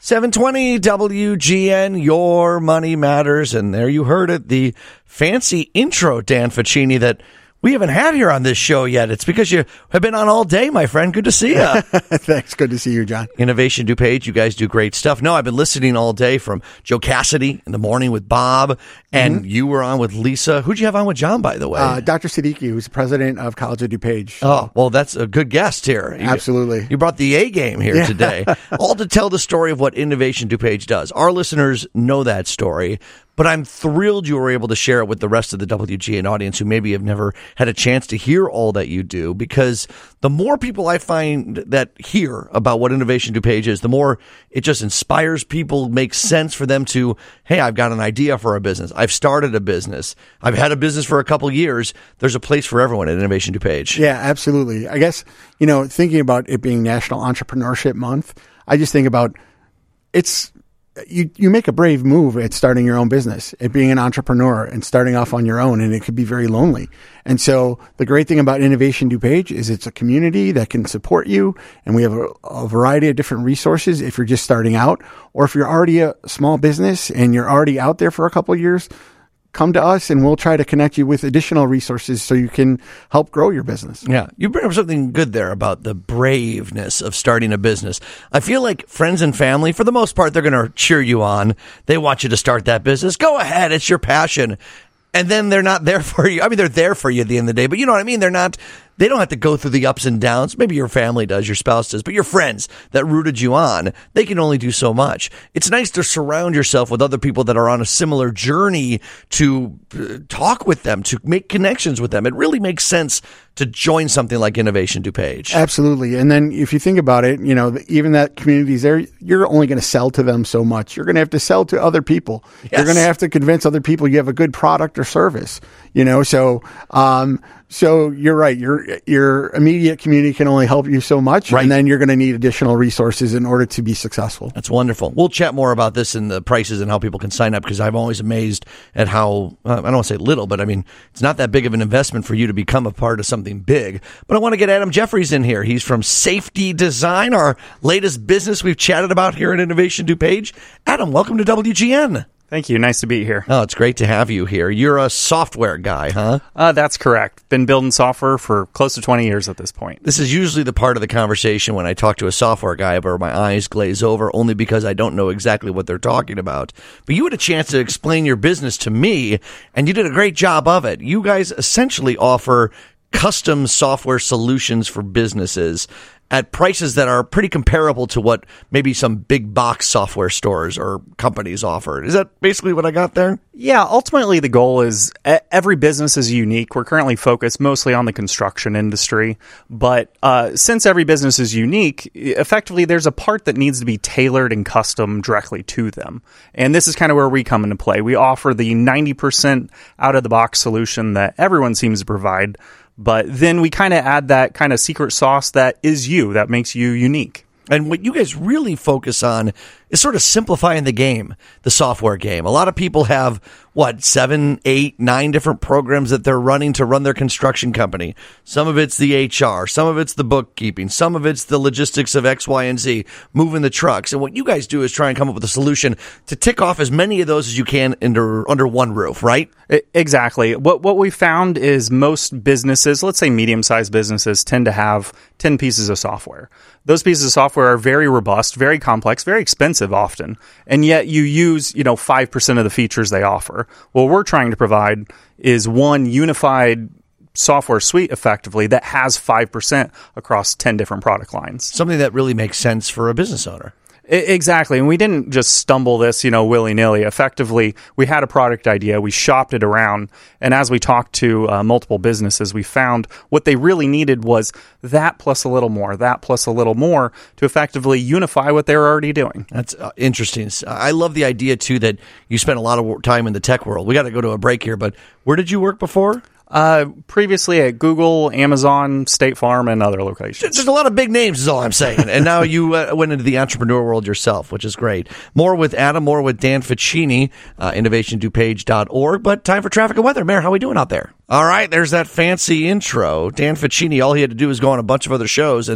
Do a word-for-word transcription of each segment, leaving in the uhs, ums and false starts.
seven twenty W G N, Your Money Matters. And there you heard it, the fancy intro, Dan Ficini, that we haven't had here on this show yet. It's because you have been on all day, my friend. Good to see you. Thanks. Good to see you, John. Innovation DuPage, you guys do great stuff. No, I've been listening all day from Joe Cassidy in the morning with Bob, and mm-hmm. you were on with Lisa. Who'd you have on with John, by the way? Uh, Doctor Siddiqui, who's the president of College of DuPage. Oh, well, that's a good guest here. You, Absolutely. You brought the A game here yeah. today, all to tell the story of what Innovation DuPage does. Our listeners know that story, but I'm thrilled you were able to share it with the rest of the W G N audience who maybe have never had a chance to hear all that you do, because the more people I find that hear about what Innovation DuPage is, the more it just inspires people, makes sense for them to, hey, I've got an idea for a business. I've started a business. I've had a business for a couple years. There's a place for everyone at Innovation DuPage. Yeah, absolutely. I guess, you know, thinking about it being National Entrepreneurship Month, I just think about it's, You you make a brave move at starting your own business, at being an entrepreneur and starting off on your own, and it could be very lonely. And so the great thing about Innovation DuPage is it's a community that can support you, and we have a, a variety of different resources if you're just starting out, or if you're already a small business and you're already out there for a couple of years. Come to us and we'll try to connect you with additional resources so you can help grow your business. Yeah, you bring up something good there about the braveness of starting a business. I feel like friends and family, for the most part, they're going to cheer you on. They want you to start that business. Go ahead. It's your passion. And then they're not there for you. I mean, they're there for you at the end of the day, but you know what I mean? They're not, they don't have to go through the ups and downs. Maybe your family does, your spouse does, but your friends that rooted you on, they can only do so much. It's nice to surround yourself with other people that are on a similar journey, to uh, talk with them, to make connections with them. It really makes sense to join something like Innovation DuPage. Absolutely. And then if you think about it, you know, even that community's there, you're only going to sell to them so much. You're going to have to sell to other people. Yes. You're going to have to convince other people you have a good product or service, you know, so, um, So you're right. Your your immediate community can only help you so much, right. And then you're going to need additional resources in order to be successful. That's wonderful. We'll chat more about this and the prices and how people can sign up, because I'm always amazed at how, uh, I don't want to say little, but I mean, it's not that big of an investment for you to become a part of something big. But I want to get Adam Jeffries in here. He's from Safety Design, our latest business we've chatted about here at Innovation DuPage. Adam, welcome to W G N. Thank you. Nice to be here. Oh, it's great to have you here. You're a software guy, huh? Uh, that's correct. Been building software for close to twenty years at this point. This is usually the part of the conversation when I talk to a software guy where my eyes glaze over, only because I don't know exactly what they're talking about. But you had a chance to explain your business to me, and you did a great job of it. You guys essentially offer custom software solutions for businesses at prices that are pretty comparable to what maybe some big box software stores or companies offer. Is that basically what I got there? Yeah, ultimately the goal is every business is unique. We're currently focused mostly on the construction industry, but uh, since every business is unique, effectively there's a part that needs to be tailored and custom directly to them. And this is kind of where we come into play. We offer the ninety percent out-of-the-box solution that everyone seems to provide, but then we kind of add that kind of secret sauce that is you, that makes you unique. And what you guys really focus on is sort of simplifying the game, the software game. A lot of people have, what, seven, eight, nine different programs that they're running to run their construction company. Some of it's the H R, some of it's the bookkeeping, some of it's the logistics of X, Y, and Z, moving the trucks. And what you guys do is try and come up with a solution to tick off as many of those as you can under, under one roof, right? Exactly. What what we found is most businesses, let's say medium-sized businesses, tend to have ten pieces of software. Those pieces of software are very robust, very complex, very expensive often, and yet you use, you know, five percent of the features they offer. What we're trying to provide is one unified software suite, effectively, that has five percent across ten different product lines. Something that really makes sense for a business owner. Exactly. And we didn't just stumble this, you know, willy-nilly. Effectively, we had a product idea, we shopped it around, and as we talked to uh, multiple businesses, we found what they really needed was that plus a little more, that plus a little more to effectively unify what they were already doing. That's uh, interesting. I love the idea, too, that you spent a lot of time in the tech world. We got to go to a break here, but where did you work before? Uh, previously at Google, Amazon, State Farm, and other locations. There's a lot of big names is all I'm saying. And now you uh, went into the entrepreneur world yourself, which is great. More with Adam, more with Dan Ficini, uh, innovation dupage dot org. But time for traffic and weather. Mayor, how are we doing out there? All right, there's that fancy intro. Dan Ficini, all he had to do was go on a bunch of other shows, and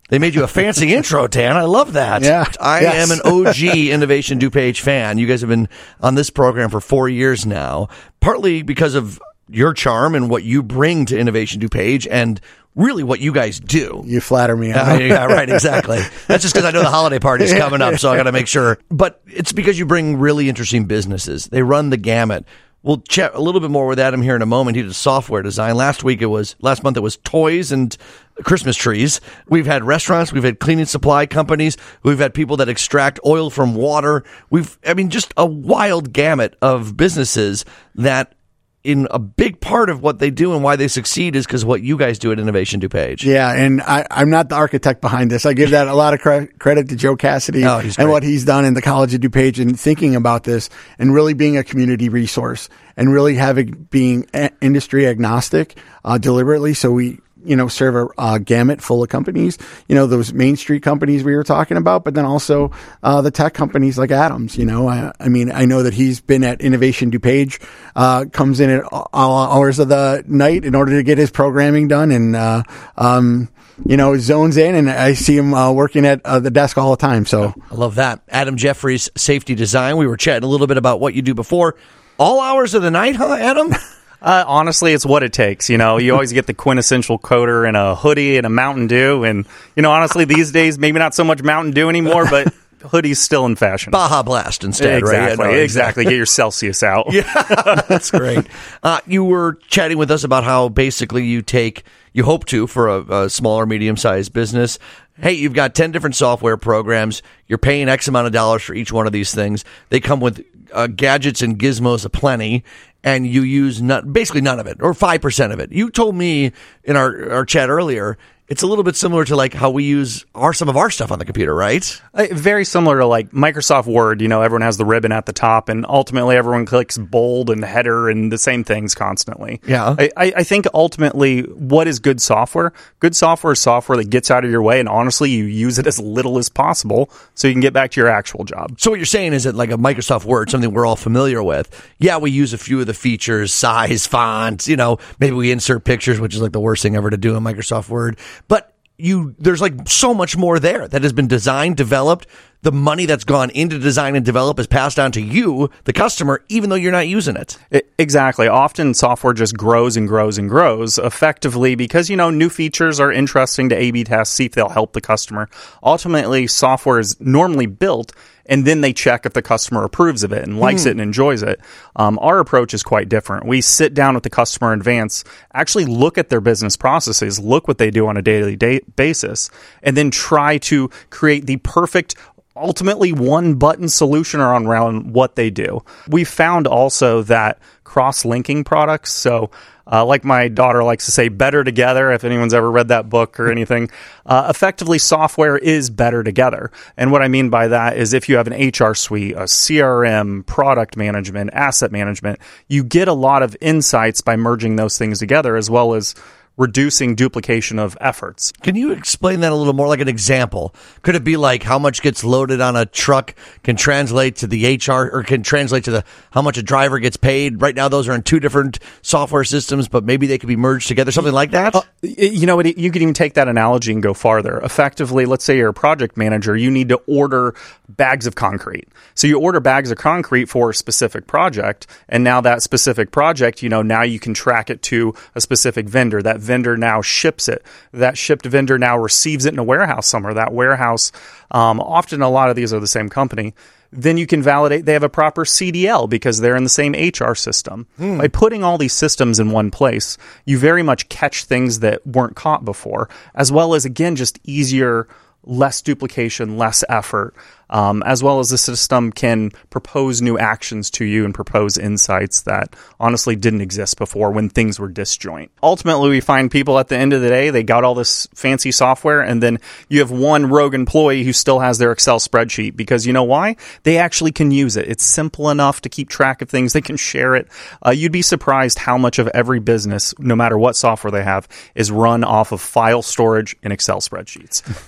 They made you a fancy intro, Dan. I love that. Yeah. I Yes. am an O G Innovation DuPage fan. You guys have been on this program for four years now, partly because of your charm and what you bring to Innovation DuPage and really what you guys do. You flatter me. Uh, yeah, right, exactly. That's just because I know the holiday party's coming up, so I got to make sure. But it's because you bring really interesting businesses. They run the gamut. We'll chat a little bit more with Adam here in a moment. He did software design. Last week it was, last month it was toys and Christmas trees. We've had restaurants. We've had cleaning supply companies. We've had people that extract oil from water. We've, I mean, just a wild gamut of businesses that in a big part of what they do and why they succeed is because of what you guys do at Innovation DuPage. Yeah, and I, I'm not the architect behind this. I give that a lot of cre- credit to Joe Cassidy Oh, he's and great. what he's done in the College of DuPage and thinking about this and really being a community resource and really having being a- industry agnostic uh, deliberately. So we, you know, serve a, a gamut full of companies, you know, those Main Street companies we were talking about, but then also uh, the tech companies like Adams. You know, I, I mean, I know that he's been at Innovation DuPage, uh, comes in at all hours of the night in order to get his programming done and, uh, um, you know, zones in, and I see him uh, working at uh, the desk all the time. So I love that. Adam Jeffries, Safety Design. We were chatting a little bit about what you do before. All hours of the night, huh, Adam? Uh, honestly, it's what it takes. You know, you always get the quintessential coder in a hoodie and a Mountain Dew. And, you know, honestly, these days, maybe not so much Mountain Dew anymore, but hoodie's still in fashion. Baja Blast instead, exactly, right? Yeah, no, exactly. Get your Celsius out. Yeah, that's great. Uh, you were chatting with us about how basically you take, you hope to, for a, a small or medium-sized business, hey, you've got ten different software programs. You're paying X amount of dollars for each one of these things. They come with uh, gadgets and gizmos aplenty, and you use not, basically none of it, or five percent of it. You told me in our, our chat earlier, it's a little bit similar to like how we use our some of our stuff on the computer, right? Uh, very similar to like Microsoft Word. You know, everyone has the ribbon at the top, and ultimately everyone clicks bold and header and the same things constantly. Yeah. I, I I think ultimately what is good software? Good software is software that gets out of your way, and honestly, you use it as little as possible so you can get back to your actual job. So what you're saying is that like a Microsoft Word, something we're all familiar with, yeah, we use a few of the features, size, fonts, you know, maybe we insert pictures, which is like the worst thing ever to do in Microsoft Word. But you, there's like so much more there that has been designed, developed. The money that's gone into design and develop is passed on to you, the customer, even though you're not using it. It, exactly. Often software just grows and grows and grows effectively because, you know, new features are interesting to A B test, see if they'll help the customer. Ultimately, software is normally built and then they check if the customer approves of it and likes mm. it and enjoys it. Um, our approach is quite different. We sit down with the customer in advance, actually look at their business processes, look what they do on a daily day basis, and then try to create the perfect ultimately one button solution around what they do. We found also that cross-linking products, so uh, like my daughter likes to say, better together, if anyone's ever read that book or anything, uh, effectively software is better together. And what I mean by that is if you have an H R suite, a C R M, product management, asset management, you get a lot of insights by merging those things together as well as reducing duplication of efforts. Can you explain that a little more, like an example? Could it be like how much gets loaded on a truck can translate to the H R, or can translate to the how much a driver gets paid? Right now, those are in two different software systems, but maybe they could be merged together, something like that? Uh, you know, you could even take that analogy and go farther. Effectively, let's say you're a project manager, you need to order bags of concrete. So you order bags of concrete for a specific project, and now that specific project, you know, now you can track it to a specific vendor. That vendor now ships it. That shipped vendor now receives it in a warehouse somewhere. That warehouse, um, often a lot of these are the same company. Then you can validate they have a proper C D L because they're in the same H R system. Hmm. By putting all these systems in one place, you very much catch things that weren't caught before, as well as, again, just easier, less duplication, less effort, um, as well as the system can propose new actions to you and propose insights that honestly didn't exist before when things were disjoint. Ultimately, we find people at the end of the day, they got all this fancy software, and then you have one rogue employee who still has their Excel spreadsheet because you know why? They actually can use it. It's simple enough to keep track of things. They can share it. Uh, you'd be surprised how much of every business, no matter what software they have, is run off of file storage in Excel spreadsheets. Are your customers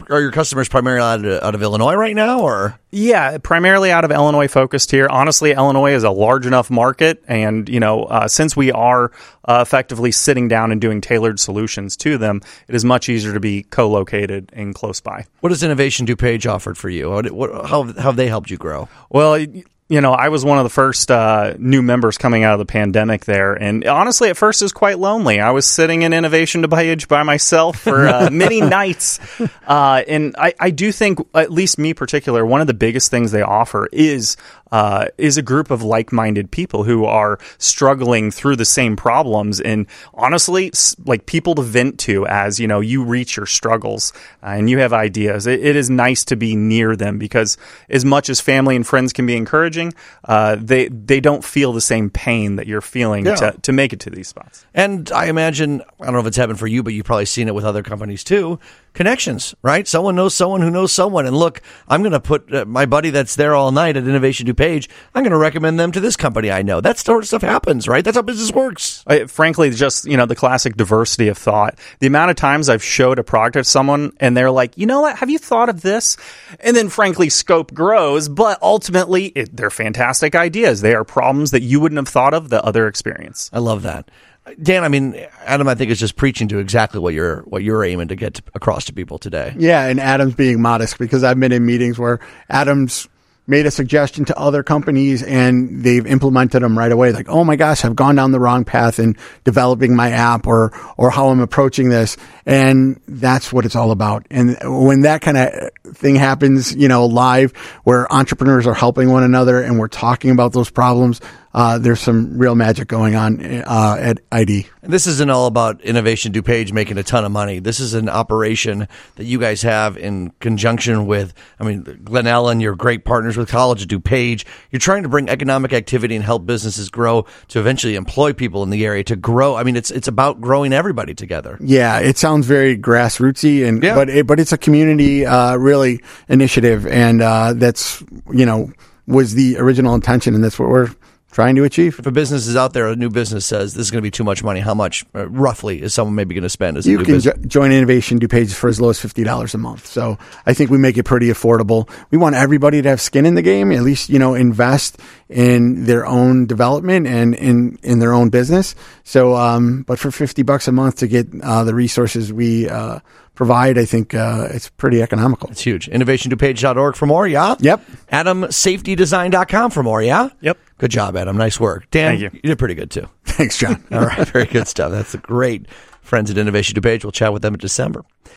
customers primarily out of, out of Illinois right now, or? Yeah, primarily out of Illinois focused here. Honestly, Illinois is a large enough market, and you know, uh, since we are uh, effectively sitting down and doing tailored solutions to them, it is much easier to be co-located and close by. What does Innovation DuPage offered for you? What, what, how, how have they helped you grow? Well, you know, I was one of the first uh, new members coming out of the pandemic there. And honestly, at first it was quite lonely. I was sitting in Innovation DuPage by myself for uh, many nights. Uh, and I, I do think, at least me particular, one of the biggest things they offer is uh, is a group of like-minded people who are struggling through the same problems. And honestly, like people to vent to as, you know, you reach your struggles uh, and you have ideas. It, it is nice to be near them because as much as family and friends can be encouraging, Uh, they they don't feel the same pain that you're feeling Yeah. to, to make it to these spots. And I imagine, I don't know if it's happened for you, but you've probably seen it with other companies too. Connections, right? Someone knows someone who knows someone. And look, I'm going to put uh, my buddy that's there all night at Innovation DuPage, I'm going to recommend them to this company I know. That sort of stuff happens, right? That's how business works. I, frankly, just, you know, the classic diversity of thought. The amount of times I've showed a product to someone and they're like, you know what, have you thought of this? And then frankly, scope grows, but ultimately it, they're fantastic ideas. They are problems that you wouldn't have thought of the other experience. I love that. Dan, I mean, Adam, I think is just preaching to exactly what you're what you're aiming to get to, across to people today. Yeah, and Adam's being modest because I've been in meetings where Adam's made a suggestion to other companies and they've implemented them right away. Like, oh my gosh, I've gone down the wrong path in developing my app or, or how I'm approaching this. And that's what it's all about. And when that kind of thing happens, you know, live where entrepreneurs are helping one another and we're talking about those problems, uh, there's some real magic going on, uh, at I D. This isn't all about Innovation DuPage making a ton of money. This is an operation that you guys have in conjunction with, I mean, Glen Ellen, you're great partners with College of DuPage. You're trying to bring economic activity and help businesses grow to eventually employ people in the area to grow. I mean, it's it's about growing everybody together. Yeah, it sounds very grassrootsy, and Yeah. but it, but it's a community uh, really initiative, and uh, that's you know was the original intention, and that's what we're trying to achieve. If a business is out there, a new business says this is going to be too much money, how much uh, roughly is someone maybe going to spend as a You new can business? jo- join Innovation DuPage for as low as fifty dollars a month. So I think we make it pretty affordable. We want everybody to have skin in the game, at least, you know, invest in their own development and in, in their own business. So, um, but for fifty bucks a month to get uh, the resources we uh, provide, I think uh, it's pretty economical. It's huge. innovation dupage dot org for more, yeah? Yep. adam safety design dot com for more, yeah? Yep. Good job, Adam. Nice work. Dan, Thank you. you did pretty good too. Thanks, John. All right, very good stuff. That's great. Friends at Innovation DuPage. We'll chat with them in December.